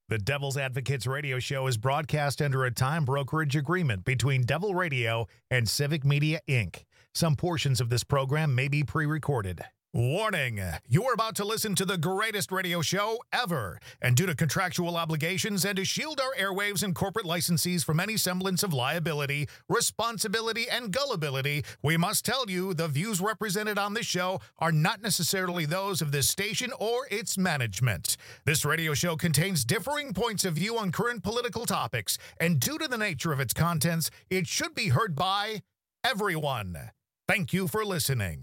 The Devil's Advocates radio show is broadcast under a time brokerage agreement between Devil Radio and Civic Media, Inc. Some portions of this program may be pre-recorded. Warning, you are about to listen to the greatest radio show ever. And due to contractual obligations and to shield our airwaves and corporate licensees from any semblance of liability, responsibility, and gullibility, we must tell you the views represented on this show are not necessarily those of this station or its management. This radio show contains differing points of view on current political topics, and due to the nature of its contents, it should be heard by everyone. Thank you for listening.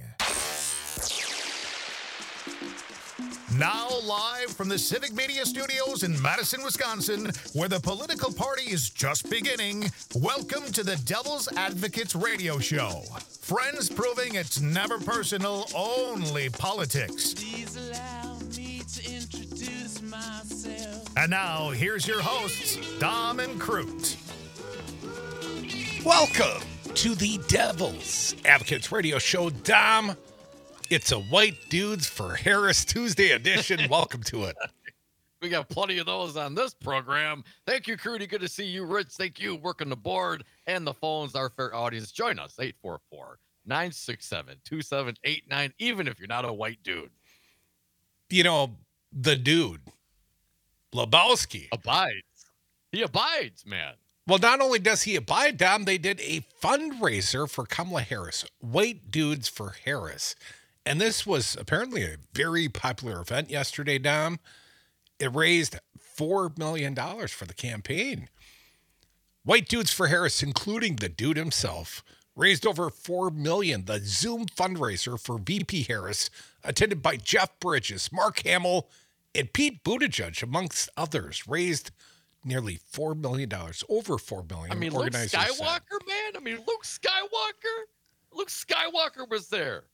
Now live from the Civic Media Studios in Madison, Wisconsin, where the political party is just beginning, welcome to the Devil's Advocates radio show. Friends proving it's never personal, only politics. Please allow me to introduce myself. And now, here's your hosts, Dom and Crute. Welcome to the Devil's Advocates radio show, Dom. It's a White Dudes for Harris Tuesday edition. Welcome to it. We got plenty of those on this program. Thank you, Crudy. Good to see you, Rich. Thank you. Working the board and the phones. Our fair audience. Join us, 844-967-2789, even if you're not a white dude. You know, the dude, Lebowski. Abides. He abides, man. Well, not only does he abide, Dom, they did a fundraiser for Kamala Harris. White Dudes for Harris. And this was apparently a very popular event yesterday, Dom. It raised $4 million for the campaign. White Dudes for Harris, including the dude himself, raised over $4 million. The Zoom fundraiser for VP Harris, attended by Jeff Bridges, Mark Hamill, and Pete Buttigieg, amongst others, raised nearly $4 million, over $4 million. I mean, Luke Skywalker, man. I mean, Luke Skywalker was there.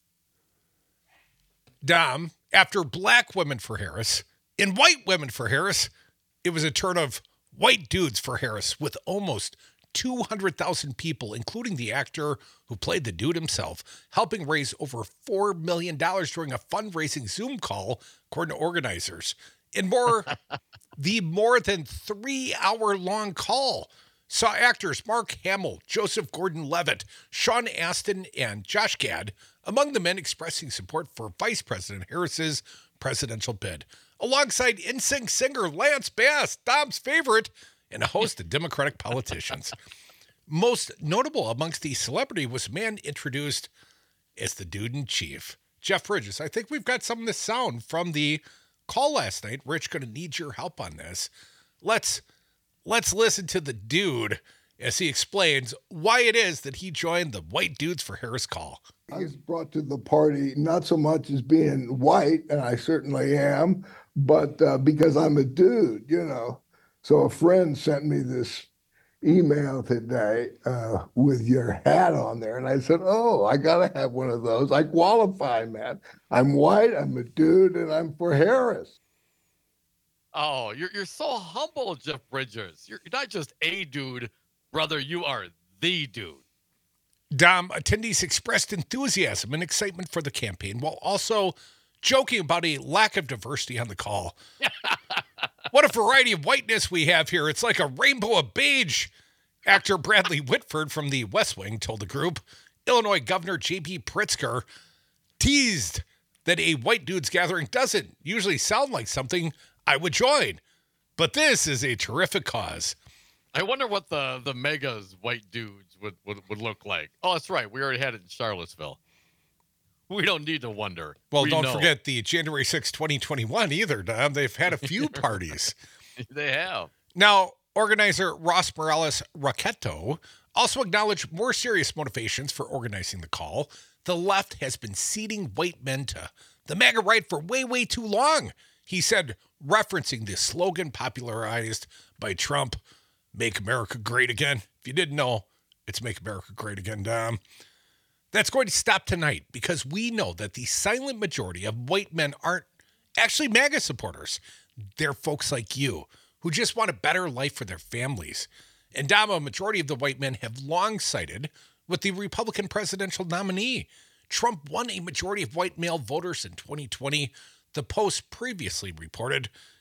Dom, after black women for Harris and white women for Harris, it was a turn of white dudes for Harris with almost 200,000 people, including the actor who played the dude himself, helping raise over $4 million during a fundraising Zoom call, according to organizers. And the more than 3-hour-long call saw actors Mark Hamill, Joseph Gordon-Levitt, Sean Astin, and Josh Gad among the men expressing support for Vice President Harris's presidential bid, alongside NSYNC singer Lance Bass, Dom's favorite, and a host of Democratic politicians. Most notable amongst the celebrity was a man introduced as the dude in chief, Jeff Bridges. I think we've got some of the sound from the call last night. Rich, going to need your help on this. Let's listen to the dude as he explains why it is that he joined the White Dudes for Harris call. I was brought to the party not so much as being white, and I certainly am, but because I'm a dude, you know. So a friend sent me this email today with your hat on there, and I said, oh, I got to have one of those. I qualify, man. I'm white, I'm a dude, and I'm for Harris. Oh, you're so humble, Jeff Bridges. You're not just a dude, brother. You are the dude. Dom, attendees expressed enthusiasm and excitement for the campaign while also joking about a lack of diversity on the call. What a variety of whiteness we have here. It's like a rainbow of beige. Actor Bradley Whitford from the West Wing told the group. Illinois Governor J.B. Pritzker teased that a white dudes gathering doesn't usually sound like something I would join. But this is a terrific cause. I wonder what the megas white dudes would look like. Oh, that's right. We already had it in Charlottesville. We don't need to wonder. Well, don't forget the January 6, 2021 either, Dom. They've had a few parties. They have. Now, organizer Ross Morales Raqueto also acknowledged more serious motivations for organizing the call. The left has been ceding white men to the MAGA right for way, way too long, he said, referencing the slogan popularized by Trump, Make America Great Again. If you didn't know, it's Make America Great Again, Dom. That's going to stop tonight because we know that the silent majority of white men aren't actually MAGA supporters. They're folks like you who just want a better life for their families. And Dom, a majority of the white men have long sided with the Republican presidential nominee. Trump won a majority of white male voters in 2020, the Post previously reported.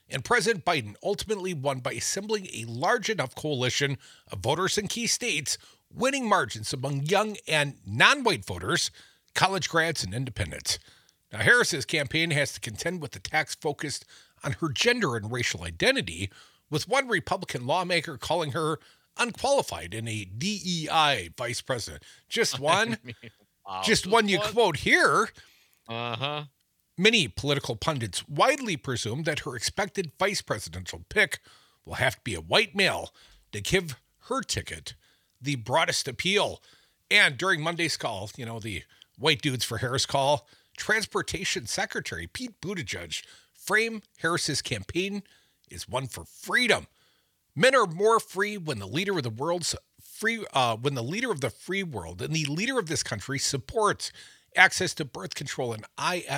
and President Biden ultimately won by assembling a large enough coalition of voters in key states, winning margins among young and non-white voters, college grads, and independents. Now, Harris's campaign has to contend with attacks focused on her gender and racial identity, with one Republican lawmaker calling her unqualified in a DEI vice president. Just one? Wow. Just one you quote here. Uh-huh. Many political pundits widely presume that her expected vice presidential pick will have to be a white male to give her ticket the broadest appeal. And during Monday's call, the White Dudes for Harris call, Transportation Secretary Pete Buttigieg framed Harris's campaign as one for freedom. Men are more free when the leader of the world's free, when the leader of the free world and the leader of this country supports access to birth control and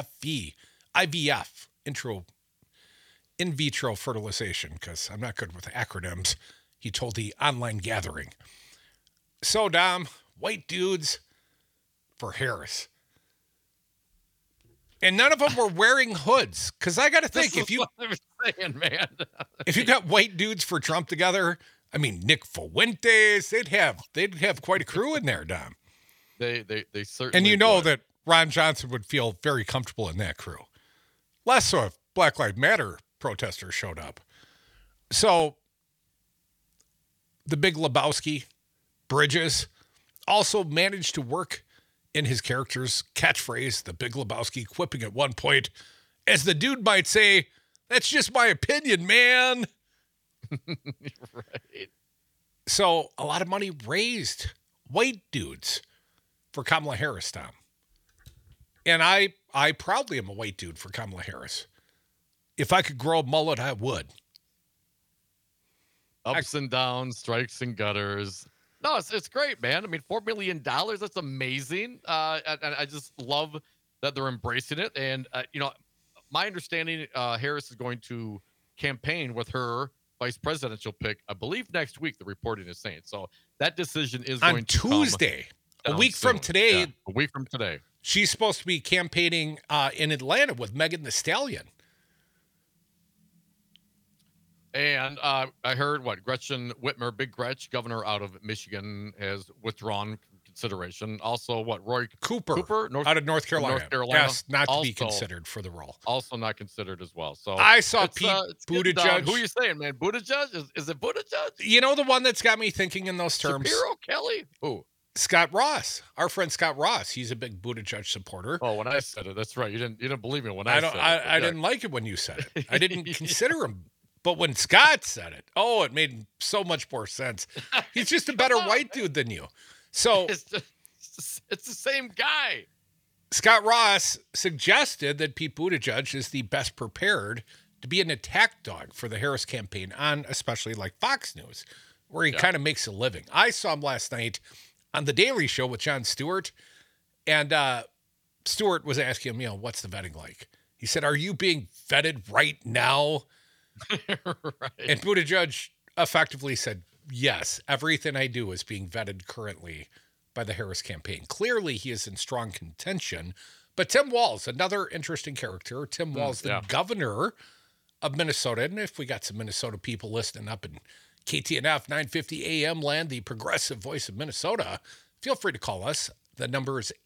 IVF, in vitro fertilization, because I'm not good with acronyms, he told the online gathering. So, Dom, White Dudes for Harris. And none of them were wearing hoods, because I got to think, if you got White Dudes for Trump together, I mean, Nick Fuentes, they'd have quite a crew in there, Dom. They certainly. And you know would. that Ron Johnson would feel very comfortable in that crew. Less so if Black Lives Matter protesters showed up. So the Big Lebowski, Bridges, also managed to work in his character's catchphrase, the Big Lebowski, quipping at one point, as the dude might say, "That's just my opinion, man." Right. So a lot of money raised, White Dudes, for Kamala Harris, Tom. And I proudly am a white dude for Kamala Harris. If I could grow a mullet, I would. Ups and downs, strikes and gutters. No, it's great, man. I mean, $4 million, that's amazing. And I just love that they're embracing it. And, my understanding, Harris is going to campaign with her vice presidential pick, I believe next week, the reporting is saying. So that decision is on going to Tuesday, come a week soon. from today. Yeah, a week from today. She's supposed to be campaigning in Atlanta with Megan Thee Stallion. And I heard Gretchen Whitmer, Big Gretch, governor out of Michigan, has withdrawn consideration. Also, Roy Cooper North out of North Carolina. Yes, not to be Also- considered for the role. Also not considered as well. So I saw it's, Pete it's getting down. Buttigieg. Who are you saying, man? Buttigieg? Is it Buttigieg? You know the one that's got me thinking in those terms? Shapiro, Kelly? Who? Scott Ross, our friend Scott Ross. He's a big Buttigieg supporter. Oh, when I said it, that's right. You didn't believe me when I said it. I didn't like it when you said it. I didn't consider him. But when Scott said it, it made so much more sense. He's just a better white dude than you. So it's the same guy. Scott Ross suggested that Pete Buttigieg is the best prepared to be an attack dog for the Harris campaign on especially like Fox News, where he kind of makes a living. I saw him last night on The Daily Show with Jon Stewart, and Stewart was asking him, what's the vetting like? He said, "Are you being vetted right now?" Right. And Buttigieg effectively said, "Yes, everything I do is being vetted currently by the Harris campaign." Clearly, he is in strong contention. But Tim Walz, another interesting character. Tim Walz, the governor of Minnesota. And if we got some Minnesota people listening up in KTNF 950 AM land, the progressive voice of Minnesota, feel free to call us. The number is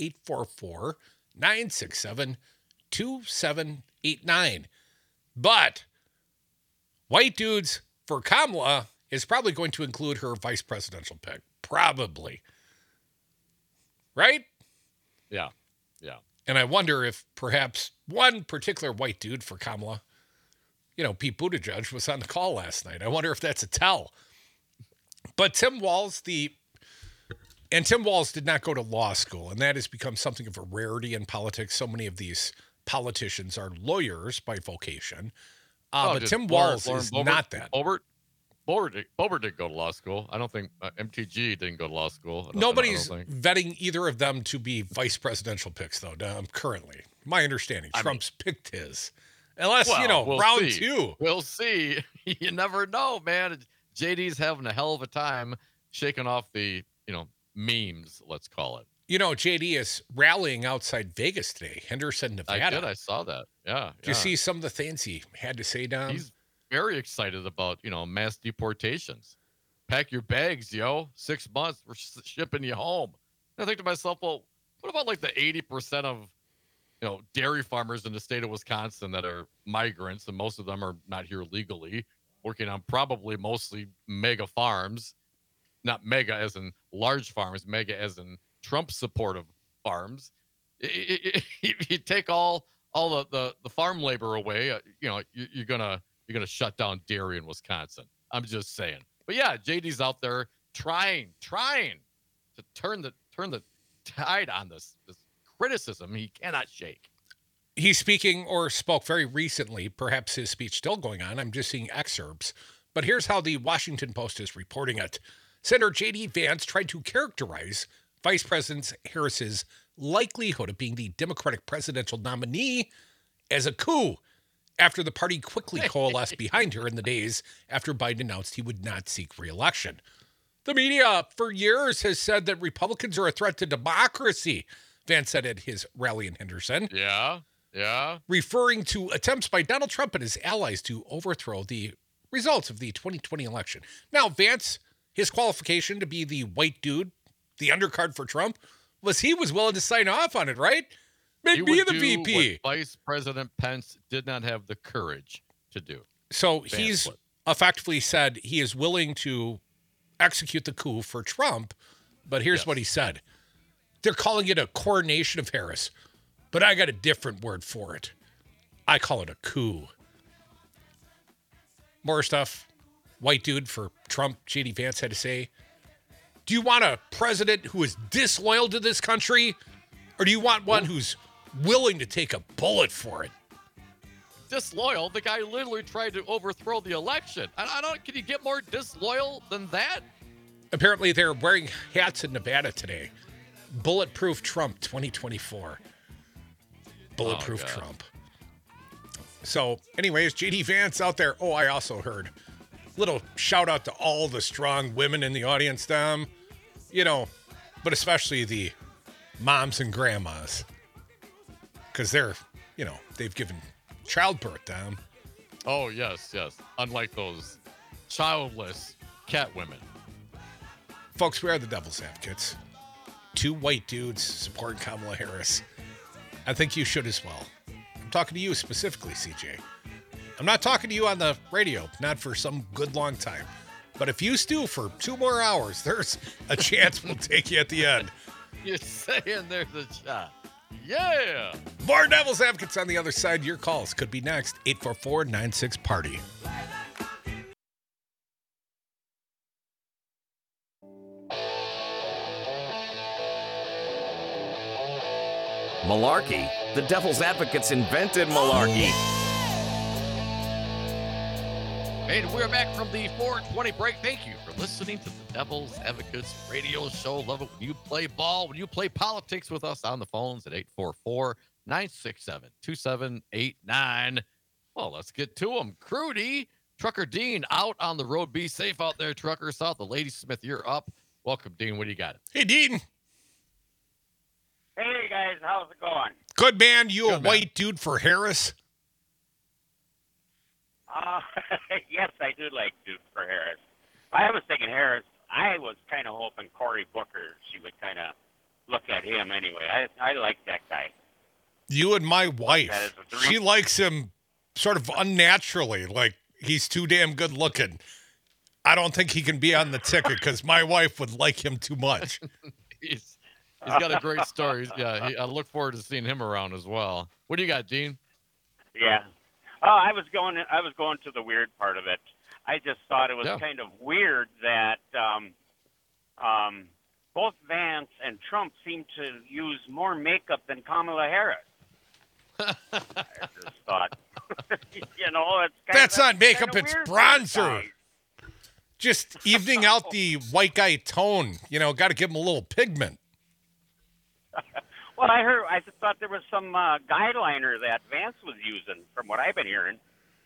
844-967-2789. But White Dudes for Kamala is probably going to include her vice presidential pick. Probably. Right? Yeah. And I wonder if perhaps one particular white dude for Kamala, Pete Buttigieg, was on the call last night. I wonder if that's a tell. But Tim Walz did not go to law school, and that has become something of a rarity in politics. So many of these politicians are lawyers by vocation. But Tim Walz is not that. Boebert didn't go to law school. I don't think MTG didn't go to law school. Nobody's vetting either of them to be vice presidential picks, though, currently. My understanding. Trump's picked his. Unless, we'll round see. 2. We'll see. You never know, man. JD's having a hell of a time shaking off the, memes, let's call it. JD is rallying outside Vegas today, Henderson, Nevada. I saw that. Yeah. Did you see some of the things he had to say, Dom? very excited about, mass deportations. Pack your bags, yo. 6 months, we're shipping you home. And I think to myself, well, what about like the 80% of, dairy farmers in the state of Wisconsin that are migrants, and most of them are not here legally, working on probably mostly mega farms, not mega as in large farms, mega as in Trump supportive farms. If you take all the farm labor away, you're gonna shut down dairy in Wisconsin. I'm just saying. But yeah, JD's out there trying to turn the tide on this criticism he cannot shake. He's speaking or spoke very recently, perhaps his speech still going on. I'm just seeing excerpts. But here's how the Washington Post is reporting it. Senator J.D. Vance tried to characterize Vice President Harris's likelihood of being the Democratic presidential nominee as a coup after the party quickly coalesced behind her in the days after Biden announced he would not seek re-election. The media for years has said that Republicans are a threat to democracy, Vance said at his rally in Henderson. Yeah. Referring to attempts by Donald Trump and his allies to overthrow the results of the 2020 election. Now, Vance, his qualification to be the white dude, the undercard for Trump, was he was willing to sign off on it, right? Make me the VP. What Vice President Pence did not have the courage to do. So he's effectively said he is willing to execute the coup for Trump, but here's what he said. They're calling it a coronation of Harris, but I got a different word for it. I call it a coup. More stuff. White dude for Trump, J.D. Vance had to say. Do you want a president who is disloyal to this country, or do you want one who's willing to take a bullet for it? Disloyal? The guy literally tried to overthrow the election. I don't. Can you get more disloyal than that? Apparently, they're wearing hats in Nevada today. Bulletproof Trump 2024. Bulletproof Trump. So, anyways, J.D. Vance out there. Oh, I also heard. Little shout out to all the strong women in the audience, but especially the moms and grandmas. Because they're, they've given childbirth, Oh, yes. Unlike those childless cat women. Folks, we are the Devil's Advocates. 2 white dudes supporting Kamala Harris. I think you should as well. I'm talking to you specifically, CJ. I'm not talking to you on the radio, not for some good long time. But if you stew for 2 more hours, there's a chance we'll take you at the end. You're saying there's a shot. Yeah. More Devil's Advocates on the other side. Your calls could be next. 844-96-PARTY. Malarkey. The Devil's Advocates invented malarkey. And we're back from the 420 break. Thank you for listening to the Devil's Advocates radio show. Love it when you play ball, when you play politics with us on the phones at 844-967-2789. Well, let's get to them. Crudy, Trucker Dean out on the road. Be safe out there, Trucker South. The Ladysmith, you're up. Welcome, Dean. What do you got? Hey, Dean. Hey, guys. How's it going? Good, man. You a white dude for Harris? Yes, I do like Duke for Harris. I was thinking Harris. I was kind of hoping Cory Booker, she would kind of look at him anyway. I like that guy. You and my wife. She likes him sort of unnaturally, like he's too damn good looking. I don't think he can be on the ticket because my wife would like him too much. He's got a great story. Yeah, I look forward to seeing him around as well. What do you got, Dean? Yeah. Oh, I was going to the weird part of it. I just thought it was kind of weird that both Vance and Trump seem to use more makeup than Kamala Harris. I just thought, it's that's not makeup; it's bronzer. Just evening out the white guy tone. Got to give him a little pigment. Well, I thought there was some guideliner that Vance was using, from what I've been hearing.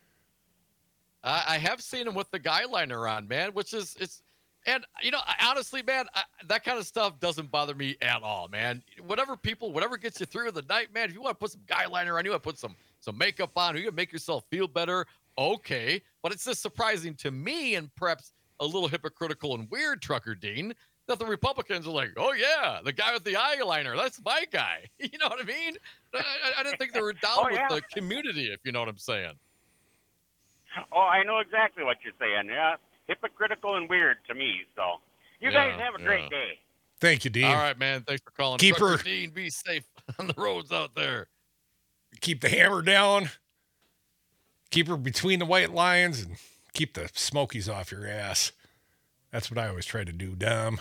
I have seen him with the guideliner on, man, and honestly, man, that kind of stuff doesn't bother me at all, man. Whatever gets you through the night, man. If you want to put some guideliner on, you want to put some makeup on, you want to make yourself feel better. okay. But it's just surprising to me and perhaps a little hypocritical and weird, Trucker Dean, that the Republicans are like, oh, yeah, the guy with the eyeliner, that's my guy. You know what I mean? I didn't think they were down with the community, if you know what I'm saying. Oh, I know exactly what you're saying. Yeah, hypocritical and weird to me. So you guys have a great day. Thank you, Dean. All right, man. Thanks for calling. Keep her, Dean, be safe on the roads out there. Keep the hammer down. Keep her between the white lines and keep the Smokies off your ass. That's what I always try to do, Dom.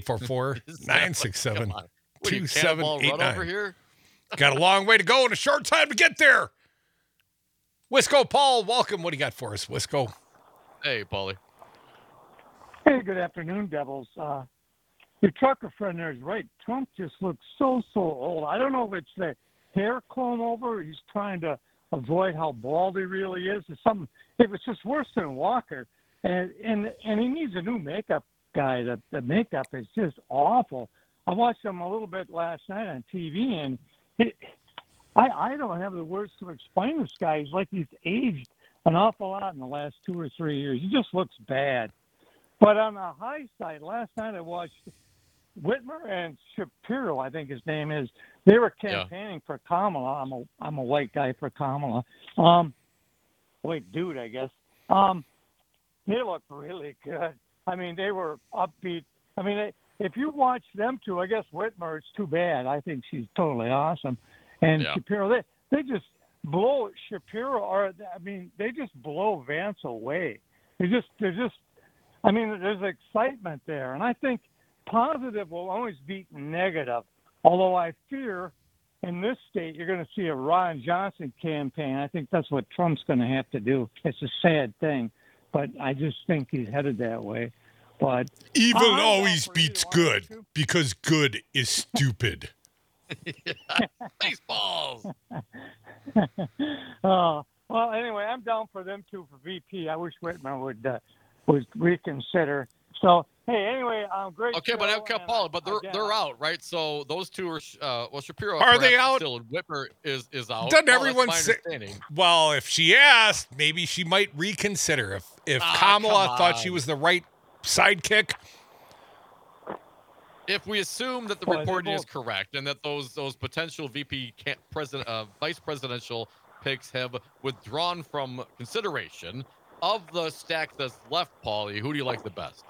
844-967-2789. Got a long way to go and a short time to get there. Wisco Paul, welcome. What do you got for us, Wisco? Hey, Paulie. Hey, good afternoon, Devils. Your trucker friend there is right. Trump just looks so old. I don't know if it's the hair comb over. Or he's trying to avoid how bald he really is. It's something. It was just worse than Walker, and he needs a new makeup guy. The makeup is just awful. I watched him a little bit last night on TV, and I don't have the words to explain this guy. He's like he's aged an awful lot in the last 2 or 3 years. He just looks bad. But on the high side, last night I watched Whitmer and Shapiro, I think his name is. They were campaigning for Kamala. I'm a white guy for Kamala. White dude, I guess. They looked really good. I mean, they were upbeat. I mean, if you watch them two, I guess Whitmer, it's too bad. I think she's totally awesome. And Shapiro, they just blow Shapiro, they just blow Vance away. They're just, I mean, there's excitement there. And I think positive will always beat negative. Although I fear in this state you're going to see a Ron Johnson campaign. I think that's what Trump's going to have to do. It's a sad thing, but I just think he's headed that way. But evil always beats good because good is stupid. Baseballs. Well, anyway, I'm down for them two for VP. I wish Whitmer would reconsider. So, hey, anyway, great. Okay, but Paul, but they're out, right? So those two are Shapiro. Are they out? Still, and Whitmer is out. Doesn't everyone say? Well, if she asked, maybe she might reconsider. If Kamala thought she was the right sidekick. If we assume that the reporting is correct and that those potential vice presidential picks have withdrawn from consideration, of the stack that's left, Paulie, who do you like the best?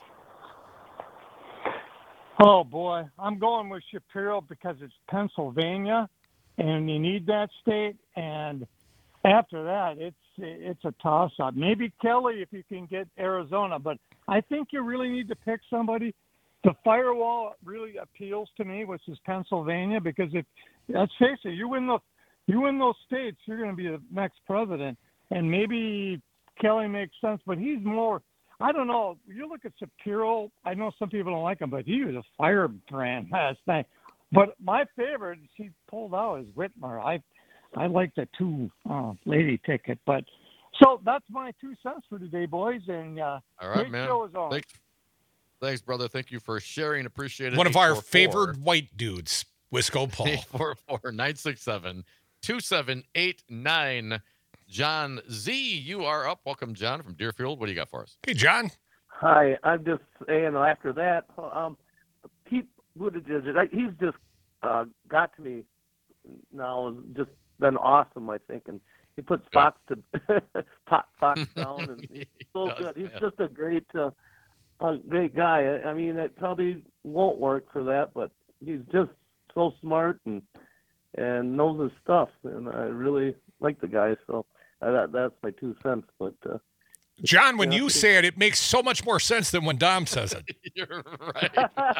Oh, boy. I'm going with Shapiro because it's Pennsylvania, and you need that state. And after that, it's a toss-up. Maybe Kelly if you can get Arizona. But I think you really need to pick somebody. The firewall really appeals to me, which is Pennsylvania, because let's face it, you win those states, you're going to be the next president. And maybe Kelly makes sense, but he's more, I don't know. You look at Shapiro, I know some people don't like him, but he was a firebrand last night. But my favorite, she pulled out, is Whitmer. I like the two lady ticket. But so that's my 2 cents for today, boys. And all right, man. Show is on. Thanks, brother. Thank you for sharing. Appreciate it. One of our favored white dudes, Wisco Paul. 844-967-2789. John Z, you are up. Welcome, John, from Deerfield. What do you got for us? Hey, John. Hi. I'm just saying after that, Pete Buttigieg, he's just got to me now. Just been awesome, I think. And he puts Fox down. And he's so good. He's just a great guy. I mean, it probably won't work for that, but he's just so smart and knows his stuff. And I really like the guy. So that's my 2 cents. But John, when you say it, it makes so much more sense than when Dom says it. You're right.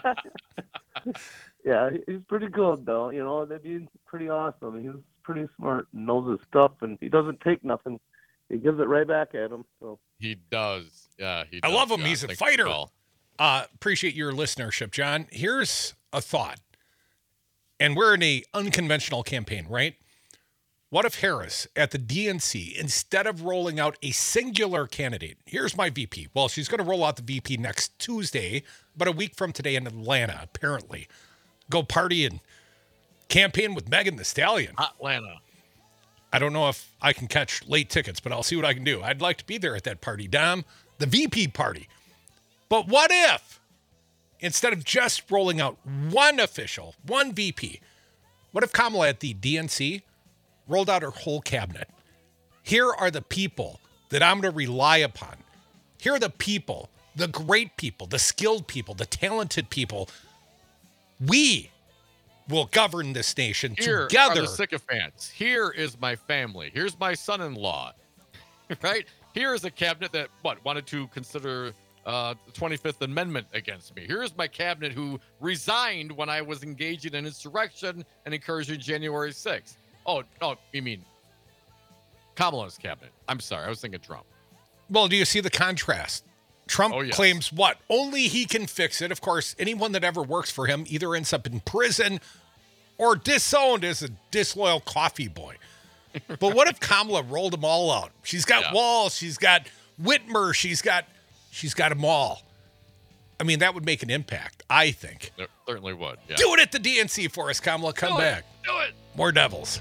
Yeah, he's pretty good, though. You know, he's pretty awesome. He's pretty smart and knows his stuff, and he doesn't take nothing. He gives it right back at him. So he does. Yeah, he does. I love him. John. He's a fighter. Appreciate your listenership, John. Here's a thought. And we're in a unconventional campaign, right? What if Harris at the DNC, instead of rolling out a singular candidate, here's my VP. Well, she's going to roll out the VP next Tuesday, but a week from today in Atlanta, apparently. Go party and campaign with Megan Thee Stallion. Atlanta. I don't know if I can catch late tickets, but I'll see what I can do. I'd like to be there at that party, Dom, the VP party. But what if, instead of just rolling out one official, one VP, what if Kamala at the DNC rolled out her whole cabinet? Here are the people that I'm going to rely upon. Here are the people, the great people, the skilled people, the talented people. We will govern this nation Here together. are the sycophants. Here is my family. Here's my son-in-law. Right? Here is a cabinet that, wanted to consider the 25th Amendment against me. Here's my cabinet who resigned when I was engaging in insurrection and encouraging January 6th. Oh, no, you mean Kamala's cabinet. I'm sorry, I was thinking Trump. Well, do you see the contrast? Trump claims what? Only he can fix it. Of course, anyone that ever works for him either ends up in prison or disowned as a disloyal coffee boy. But what if Kamala rolled them all out? She's got Walz, she's got Whitmer, she's got them all. I mean, that would make an impact, I think. It certainly would. Yeah. Do it at the DNC for us, Kamala. Come back. Do it. More Devils.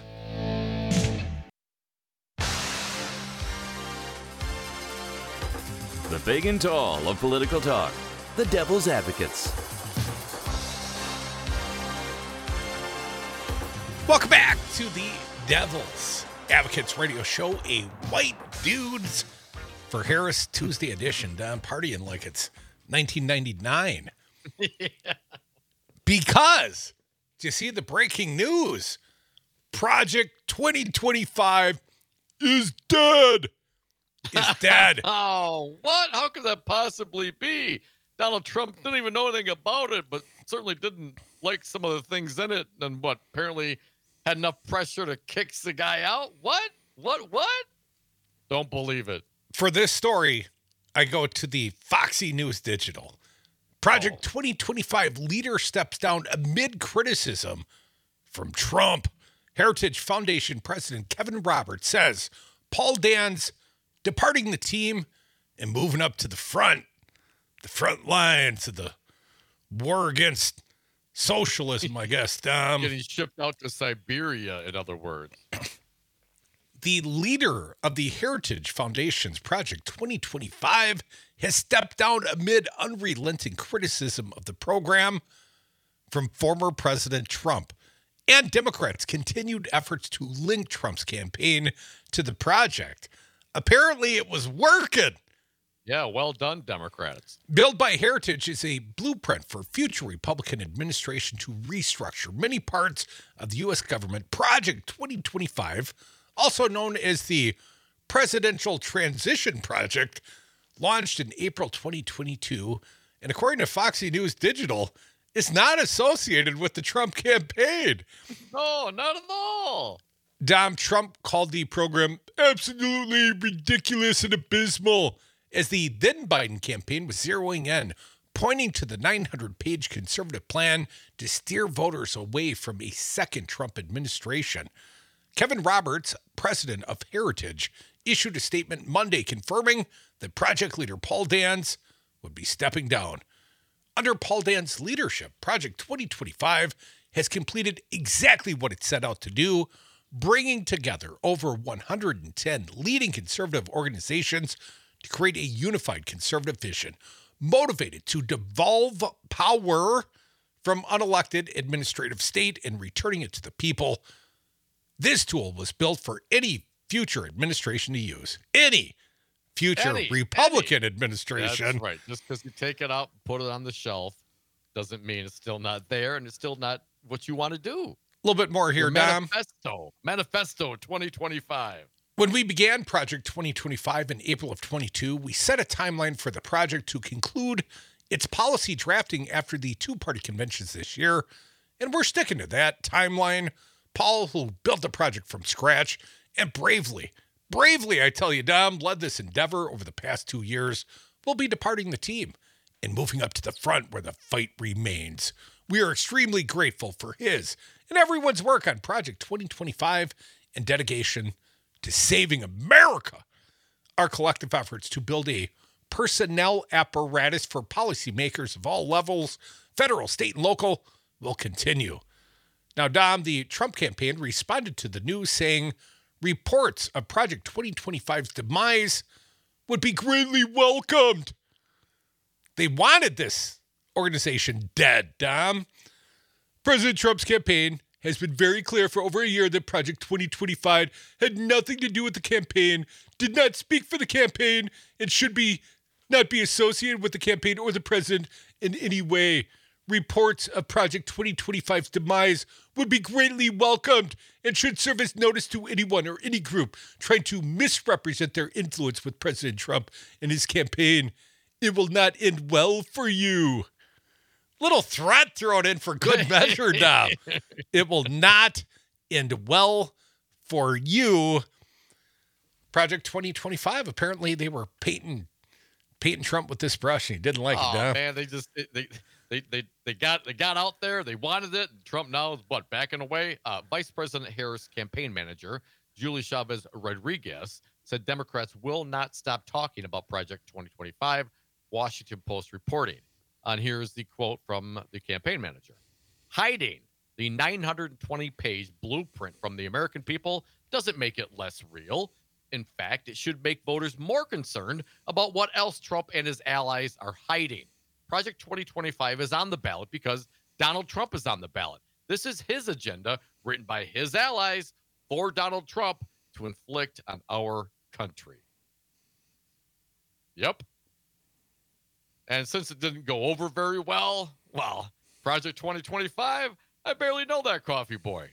The big and tall of political talk. The Devil's Advocates. Welcome back to the Devil's Advocates radio show, a White Dudes for Harris Tuesday edition. I'm partying like it's 1999. Because, do you see the breaking news? Project 2025 is dead. Is dead. Oh, what? How could that possibly be? Donald Trump didn't even know anything about it, but certainly didn't like some of the things in it, and apparently had enough pressure to kick the guy out? What? Don't believe it. For this story, I go to the Foxy News Digital. Project 2025 leader steps down amid criticism from Trump. Heritage Foundation President Kevin Roberts says Paul Dans departing the team and moving up to the front lines of the war against socialism, I guess. Getting shipped out to Siberia, in other words. The leader of the Heritage Foundation's Project 2025 has stepped down amid unrelenting criticism of the program from former President Trump and Democrats' continued efforts to link Trump's campaign to the project. Apparently, it was working. Yeah, well done, Democrats. Built by Heritage is a blueprint for future Republican administration to restructure many parts of the U.S. government. Project 2025, also known as the Presidential Transition Project, launched in April 2022, and according to Foxy News Digital, is not associated with the Trump campaign. No, not at all. Dom, Trump called the program absolutely ridiculous and abysmal as the then Biden campaign was zeroing in, pointing to the 900-page conservative plan to steer voters away from a second Trump administration. Kevin Roberts, president of Heritage, issued a statement Monday confirming that project leader Paul Dans would be stepping down. Under Paul Dans' leadership, Project 2025 has completed exactly what it set out to do, bringing together over 110 leading conservative organizations to create a unified conservative vision, motivated to devolve power from unelected administrative state and returning it to the people. This tool was built for any future administration to use. Any future Republican administration. That's right. Just because you take it out, put it on the shelf, doesn't mean it's still not there and it's still not what you want to do. A little bit more here, Dom. Manifesto 2025. When we began Project 2025 in April of 22, we set a timeline for the project to conclude its policy drafting after the two-party conventions this year, and we're sticking to that timeline. Paul, who built the project from scratch and bravely, I tell you, Dom, led this endeavor over the past 2 years, will be departing the team and moving up to the front where the fight remains. We are extremely grateful for his and everyone's work on Project 2025 and dedication to saving America. Our collective efforts to build a personnel apparatus for policymakers of all levels, federal, state, and local, will continue. Now, Dom, the Trump campaign responded to the news saying reports of Project 2025's demise would be greatly welcomed. They wanted this organization dead, Dom. President Trump's campaign has been very clear for over a year that Project 2025 had nothing to do with the campaign, did not speak for the campaign, and should not be associated with the campaign or the president in any way. Reports of Project 2025's demise would be greatly welcomed and should serve as notice to anyone or any group trying to misrepresent their influence with President Trump and his campaign. It will not end well for you. Little threat thrown in for good measure now. It will not end well for you. Project 2025, apparently they were painting Trump with this brush and he didn't like it. Oh, man, they got out there, they wanted it. Trump now is backing away. Vice President Harris campaign manager Julie Chavez Rodriguez said Democrats will not stop talking about Project 2025, Washington Post reporting. And here's the quote from the campaign manager. Hiding the 920-page blueprint from the American people doesn't make it less real. In fact, it should make voters more concerned about what else Trump and his allies are hiding. Project 2025 is on the ballot because Donald Trump is on the ballot. This is his agenda, written by his allies for Donald Trump to inflict on our country. Yep. And since it didn't go over very well, Project 2025, I barely know that coffee boy.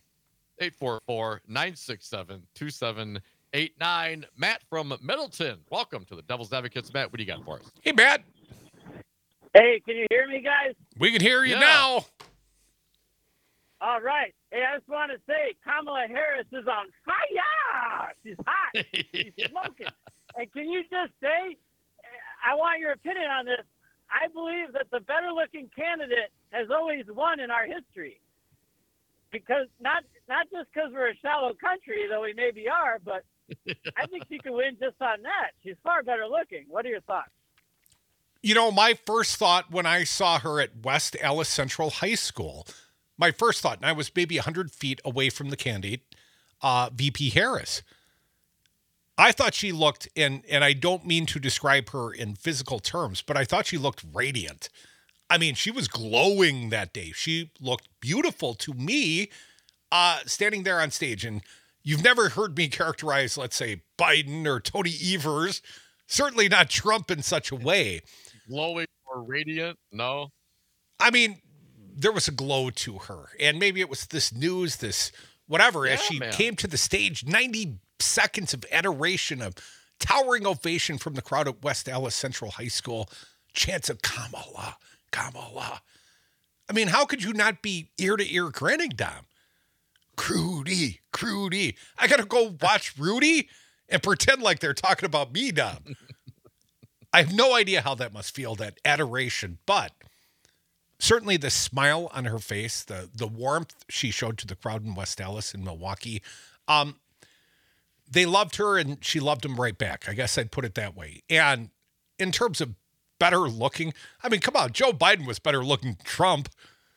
844-967-2789. Matt from Middleton. Welcome to the Devil's Advocates. Matt, what do you got for us? Hey, Matt. Hey, can you hear me, guys? We can hear you now. All right. Hey, I just want to say Kamala Harris is on fire. She's hot. She's smoking. And can you just say, I want your opinion on this. I believe that the better-looking candidate has always won in our history. Because not just because we're a shallow country, though we maybe are, but I think she could win just on that. She's far better looking. What are your thoughts? You know, my first thought when I saw her at West Allis Central High School, my first thought, and I was maybe 100 feet away from the candidate, VP Harris. I thought she looked, and I don't mean to describe her in physical terms, but I thought she looked radiant. I mean, she was glowing that day. She looked beautiful to me standing there on stage. And you've never heard me characterize, let's say, Biden or Tony Evers, certainly not Trump in such a way. Glowing or radiant? No. I mean, there was a glow to her. And maybe it was this news, this whatever, as she came to the stage, 90 seconds of adoration, of towering ovation from the crowd at West Allis Central High School, chants of Kamala. Kamala. I mean, how could you not be ear to ear grinning, Dom? Crudy. I got to go watch Rudy and pretend like they're talking about me, Dom. I have no idea how that must feel, that adoration, but certainly the smile on her face, the warmth she showed to the crowd in West Allis in Milwaukee, they loved her and she loved them right back. I guess I'd put it that way. And in terms of better looking, I mean, come on, Joe Biden was better looking than Trump.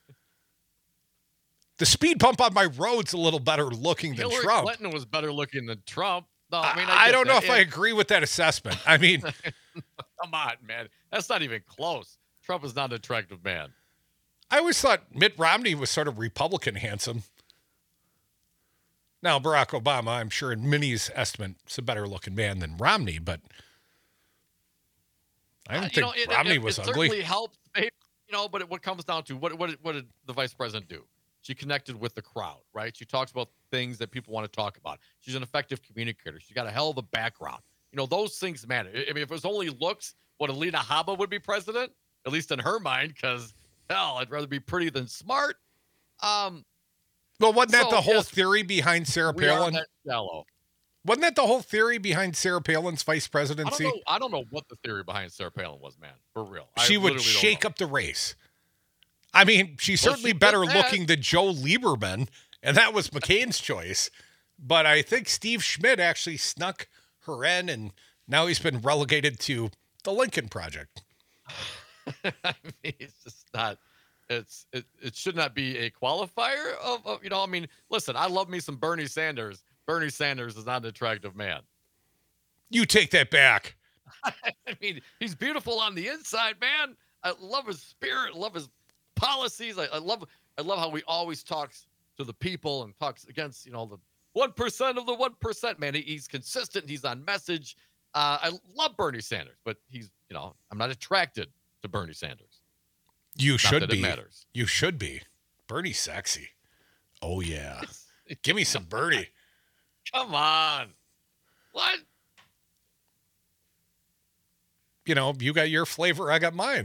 The speed bump on my road's a little better looking than Hillary Trump. Clinton was better looking than Trump. No, I mean, I don't know if I agree with that assessment. I mean, come on, man. That's not even close. Trump is not an attractive man. I always thought Mitt Romney was sort of Republican handsome. Now, Barack Obama, I'm sure in many's estimate, is a better looking man than Romney, but I don't think Romney was ugly. It certainly helped, but what comes down to, what did the vice president do? She connected with the crowd, right? She talks about things that people want to talk about. She's an effective communicator. She's got a hell of a background. Those things matter. I mean, if it was only looks, Alina Habba would be president, at least in her mind, because, hell, I'd rather be pretty than smart. Well, wasn't that the whole theory behind Sarah Palin? Wasn't that the whole theory behind Sarah Palin's vice presidency? I don't know what the theory behind Sarah Palin was, man. For real. She would shake up the race. I mean, she's certainly better looking than Joe Lieberman, and that was McCain's choice. But I think Steve Schmidt actually snuck her in, and now he's been relegated to the Lincoln Project. I mean, it's just not. It should not be a qualifier of I mean, listen, I love me some Bernie Sanders, Bernie Sanders is not an attractive man. You take that back. I mean, he's beautiful on the inside, man. I love his spirit, love his policies. I love how he always talks to the people and talks against, the 1% of the 1%, man. He's consistent. He's on message. I love Bernie Sanders, but I'm not attracted to Bernie Sanders. You should be. It matters. You should be. Bernie's sexy. Oh, yeah. Give me some Bernie. Come on. What? You got your flavor. I got mine.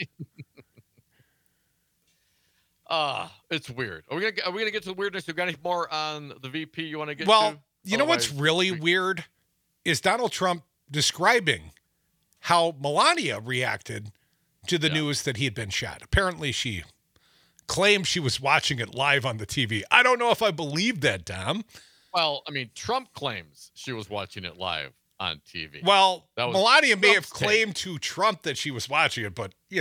It's weird. Are we gonna get to the weirdness? You got any more on the VP you want to get to? Well, you know what's really weird is Donald Trump describing how Melania reacted to the news that he had been shot. Apparently, she claimed she was watching it live on the TV. I don't know if I believe that, Dom. Well, I mean, Trump claims she was watching it live on TV. Well, Melania may have Trump's claimed to Trump that she was watching it, but yeah.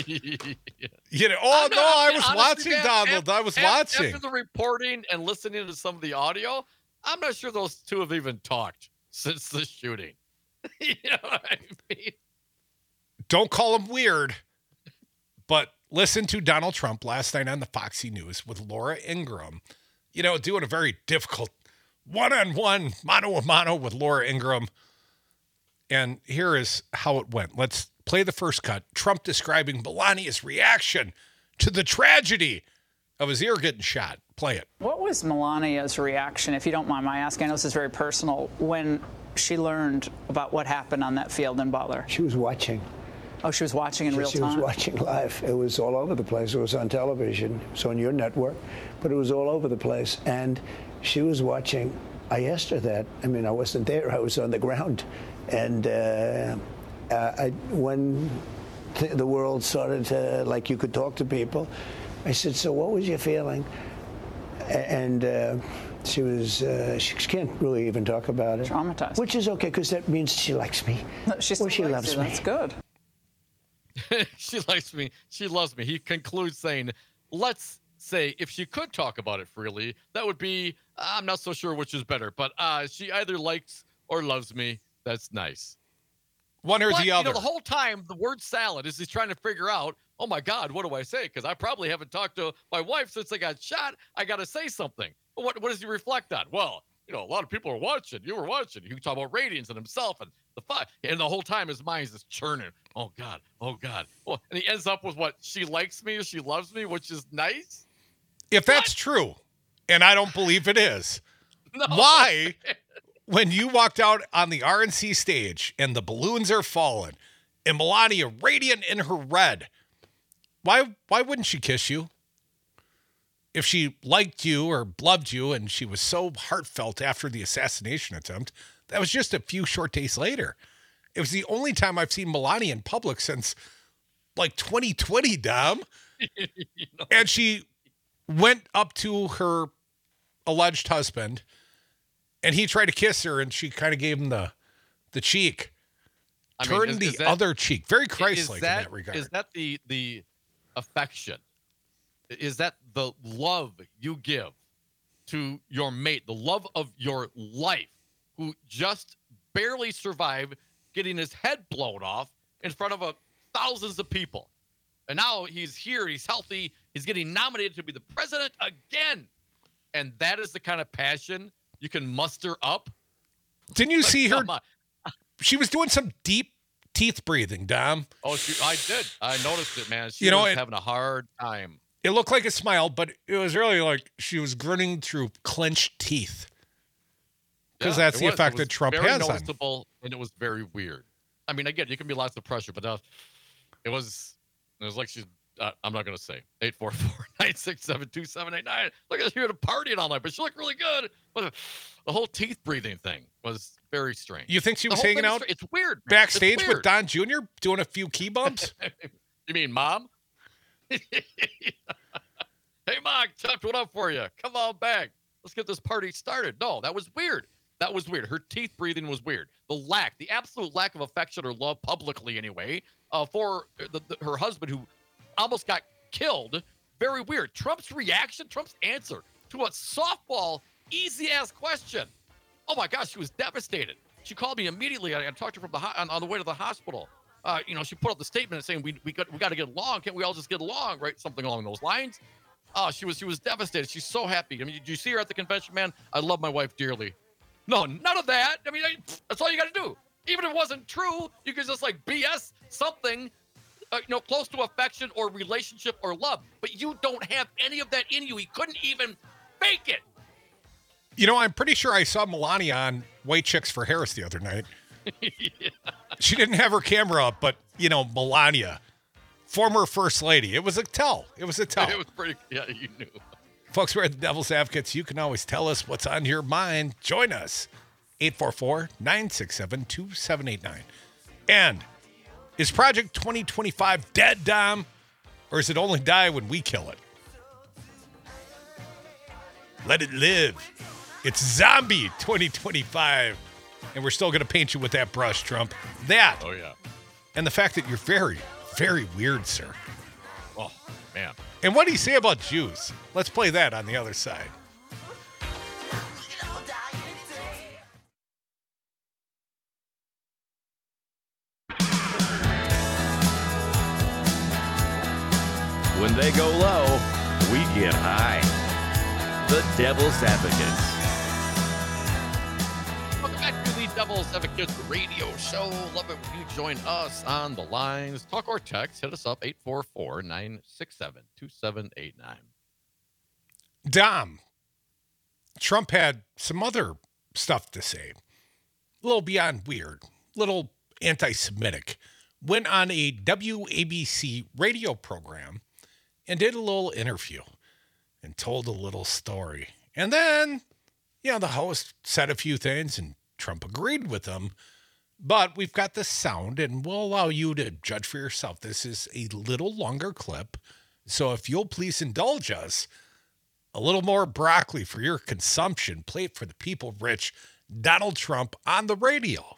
I was watching, Donald. I was watching. After the reporting and listening to some of the audio, I'm not sure those two have even talked since the shooting. You know what I mean? Don't call him weird, but listen to Donald Trump last night on the Foxy News with Laura Ingraham, doing a very difficult one-on-one, mano-a-mano with Laura Ingraham. And here is how it went. Let's play the first cut. Trump describing Melania's reaction to the tragedy of his ear getting shot. Play it. What was Melania's reaction, if you don't mind my asking? I know this is very personal, when she learned about what happened on that field in Butler? She was watching. Oh, she was watching in real time? She was watching live. It was all over the place. It was on television. It was on your network, but it was all over the place. And she was watching. I asked her that. I mean, I wasn't there. I was on the ground. And when the world started to, like, you could talk to people, I said, so what was your feeling? And she can't really even talk about it. Traumatized. Which is okay, because that means she likes me. No, she loves me. That's good. She likes me. She loves me. He concludes saying, let's say if she could talk about it freely, that would be, I'm not so sure which is better, but she either likes or loves me. That's nice. One or the other. The whole time, the word salad is he's trying to figure out, oh my God, what do I say? Because I probably haven't talked to my wife since I got shot. I got to say something. What does he reflect on? Well, a lot of people are watching. You were watching. You talk about ratings and himself and the fight. And the whole time his mind is just churning. Oh God. Oh God. Well, and he ends up with what? She likes me or she loves me, which is nice. If that's true, and I don't believe it is, no. Why, when you walked out on the RNC stage and the balloons are falling and Melania radiant in her red, why wouldn't she kiss you? If she liked you or loved you and she was so heartfelt after the assassination attempt, that was just a few short days later. It was the only time I've seen Melania in public since like 2020, Dom. And she went up to her alleged husband and he tried to kiss her and she kind of gave him the cheek. Turned the other cheek. Very Christ-like in that regard. Is that the affection? Is that the love you give to your mate, the love of your life, who just barely survived getting his head blown off in front of thousands of people? And now he's here, he's healthy, he's getting nominated to be the president again. And that is the kind of passion you can muster up. Didn't you see her? She was doing some deep teeth breathing, Dom. Oh, I did. I noticed it, man. She was having a hard time. It looked like a smile, but it was really like she was grinning through clenched teeth. Because that's the effect that Trump has on him. And it was very weird. I mean, again, you can be lots of pressure, but it was like she's, I'm not going to say, 844-967-2789. Look at her here to partying all night, but she looked really good. But the whole teeth breathing thing was very strange. You think she was hanging out it's weird, man. backstage it's weird. with Don Jr. doing a few key bumps? You mean Mom? Hey, Mom, chopped one up for you. Come on back. Let's get this party started. No, that was weird. That was weird. Her teeth breathing was weird. The absolute lack of affection or love, publicly anyway, for her husband who almost got killed. Very weird. Trump's reaction, Trump's answer to a softball Easy ass question. Oh my gosh, she was devastated. She called me immediately. I talked to her from on the way to the hospital. She put up the statement saying we got to get along. Can't we all just get along? Right, something along those lines. She was devastated. She's so happy. I mean, did you see her at the convention, man? I love my wife dearly. No, none of that. I mean, that's all you got to do. Even if it wasn't true, you could just like BS something, close to affection or relationship or love. But you don't have any of that in you. He couldn't even fake it. I'm pretty sure I saw Melania on White Chicks for Harris the other night. Yeah. She didn't have her camera up, but, Melania, former First Lady. It was a tell. It was pretty, yeah, you knew. Folks, we're at the Devil's Advocates. You can always tell us what's on your mind. Join us. 844-967-2789. And is Project 2025 dead, Dom? Or does it only die when we kill it? Let it live. It's Zombie 2025. And we're still going to paint you with that brush, Trump. That. Oh, yeah. And the fact that you're very, very weird, sir. Oh, man. And what do you say about Jews? Let's play that on the other side. When they go low, we get high. The Devil's Advocates. Welcome back to the Devil's Advocates radio show. Love it when you join us on the lines. Talk or text. Hit us up, 844-967-2789. Dom, Trump had some other stuff to say. A little beyond weird. A little anti-Semitic. Went on a WABC radio program and did a little interview and told a little story. And then, the host said a few things and Trump agreed with them. But we've got the sound and we'll allow you to judge for yourself. This is a little longer clip. So if you'll please indulge us, a little more broccoli for your consumption. Play it for the people, Rich. Donald Trump on the radio.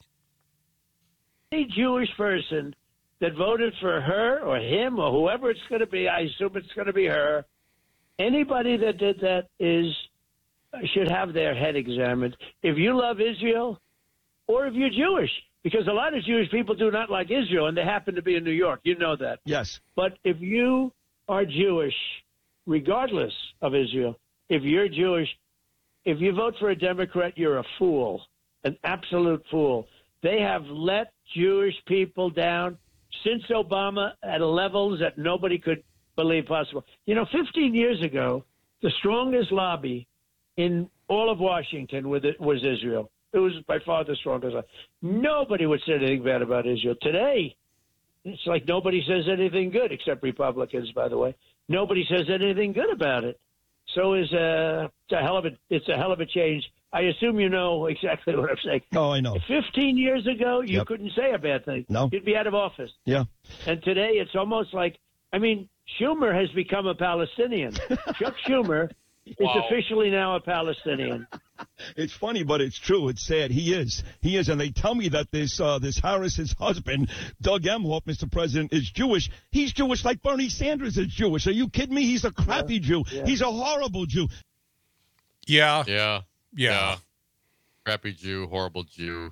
Any Jewish person that voted for her or him or whoever it's going to be, I assume it's going to be her, anybody that did that should have their head examined. If you love Israel or if you're Jewish, because a lot of Jewish people do not like Israel, and they happen to be in New York. You know that. Yes. But if you are Jewish, regardless of Israel, if you're Jewish, if you vote for a Democrat, you're a fool, an absolute fool. They have let Jewish people down since Obama at levels that nobody could believe possible. 15 years ago, the strongest lobby in all of Washington was Israel. It was by far the strongest lobby. Nobody would say anything bad about Israel. Today, it's like nobody says anything good, except Republicans, by the way. Nobody says anything good about it. So it's a hell of a change. I assume you know exactly what I'm saying. Oh, I know. 15 years ago, you couldn't say a bad thing. No. You'd be out of office. Yeah. And today, it's almost like, Schumer has become a Palestinian. Chuck Schumer is officially now a Palestinian. It's funny, but it's true. It's sad. He is. And they tell me that this Harris's husband, Doug Emhoff, Mr. President, is Jewish. He's Jewish like Bernie Sanders is Jewish. Are you kidding me? He's a crappy Jew. Yeah. He's a horrible Jew. Yeah. Yeah. Crappy Jew, horrible Jew.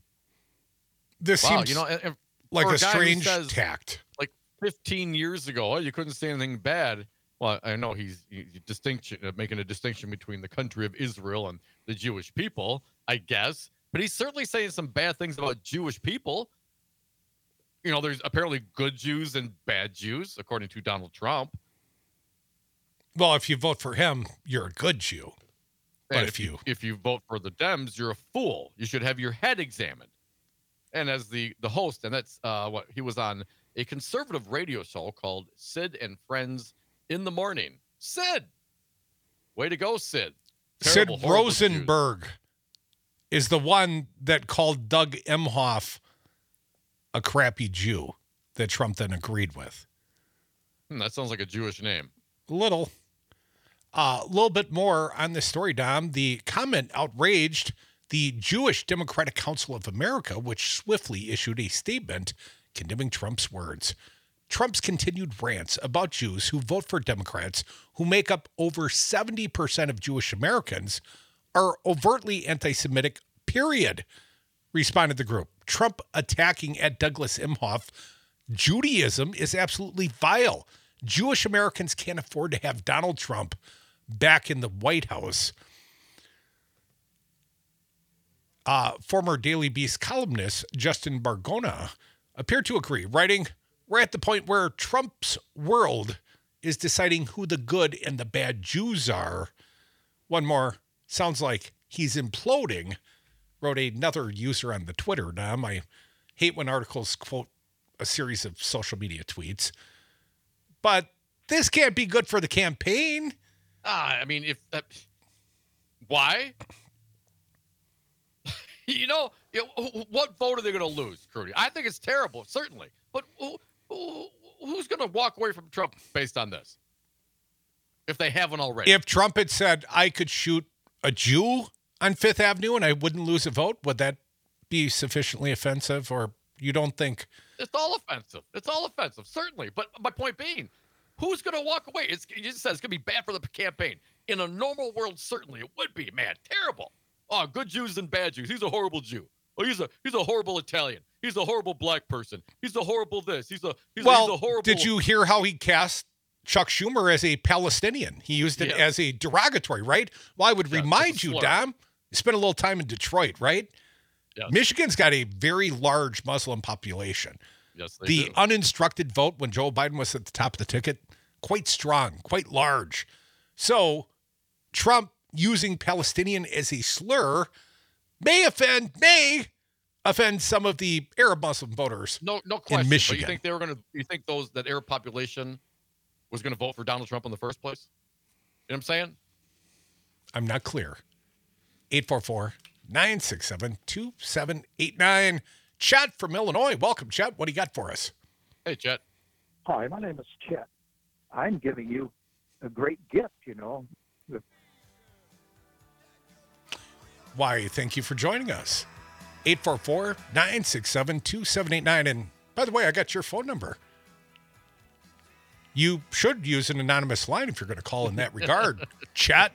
This seems like a strange tact. Like 15 years ago, you couldn't say anything bad. Well, I know he's making a distinction between the country of Israel and the Jewish people, I guess. But he's certainly saying some bad things about Jewish people. There's apparently good Jews and bad Jews, according to Donald Trump. Well, if you vote for him, you're a good Jew. But if you vote for the Dems, you're a fool. You should have your head examined. And as the host, and that's he was on a conservative radio show called Sid and Friends in the Morning. Sid! Way to go, Sid. Terrible, Sid Rosenberg is the one that called Doug Emhoff a crappy Jew that Trump then agreed with. That sounds like a Jewish name. A little bit more on this story, Dom. The comment outraged the Jewish Democratic Council of America, which swiftly issued a statement condemning Trump's words. Trump's continued rants about Jews who vote for Democrats, who make up over 70% of Jewish Americans, are overtly anti-Semitic, period, responded the group. Trump attacking at Douglas Imhoff. Judaism is absolutely vile. Jewish Americans can't afford to have Donald Trump back in the White House. Former Daily Beast columnist Justin Bargona appeared to agree, writing, "We're at the point where Trump's world is deciding who the good and the bad Jews are." One more, sounds like he's imploding, wrote another user on the Twitter. Now, I hate when articles quote a series of social media tweets, but this can't be good for the campaign. I mean, if why? What vote are they going to lose, Crudy? I think it's terrible, certainly. But who's going to walk away from Trump based on this? If they haven't already. If Trump had said, I could shoot a Jew on Fifth Avenue and I wouldn't lose a vote, would that be sufficiently offensive? Or you don't think? It's all offensive. It's all offensive, certainly. But my point being, who's going to walk away? You just said it's going to be bad for the campaign. In a normal world, certainly it would be, man. Terrible. Oh, good Jews and bad Jews. He's a horrible Jew. Oh, he's a horrible Italian. He's a horrible black person. He's a horrible this. He's a horrible. Did you hear how he cast Chuck Schumer as a Palestinian? He used it as a derogatory, right? Well, I would remind you, Dom, you spent a little time in Detroit, right? Yes. Michigan's got a very large Muslim population. Yes, they the do. Uninstructed vote when Joe Biden was at the top of the ticket, quite strong, quite large. So Trump using Palestinian as a slur may offend some of the Arab Muslim voters. No question. In Michigan. But you think they were going to? You think that Arab population was going to vote for Donald Trump in the first place? You know what I'm saying? I'm not clear. 844-967-2789. Chet from Illinois. Welcome, Chet. What do you got for us? Hey, Chet. Hi, my name is Chet. I'm giving you a great gift, Why, thank you for joining us. 844-967-2789. And by the way, I got your phone number. You should use an anonymous line if you're going to call in that regard. Chat.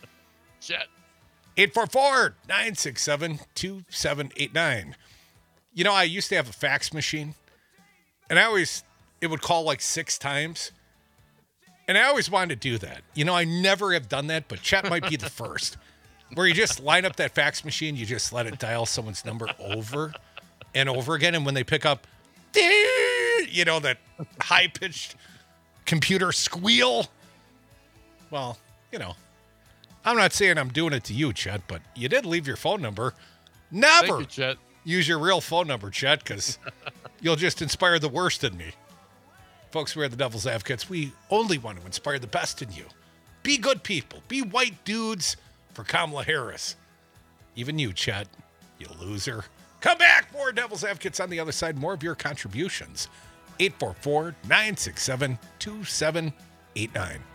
844-967-2789. I used to have a fax machine, and it would call like 6 times. And I always wanted to do that. I never have done that, but Chet might be the first. Where you just line up that fax machine, you just let it dial someone's number over and over again. And when they pick up, that high-pitched computer squeal. Well, I'm not saying I'm doing it to you, Chet, but you did leave your phone number. Never Thank you, Chet. Use your real phone number, Chet, because you'll just inspire the worst in me. Folks, we're the Devil's Advocates. We only want to inspire the best in you. Be good people. Be white dudes for Kamala Harris. Even you, Chet, you loser. Come back. More Devil's Advocates on the other side. More of your contributions. 844-967-2789.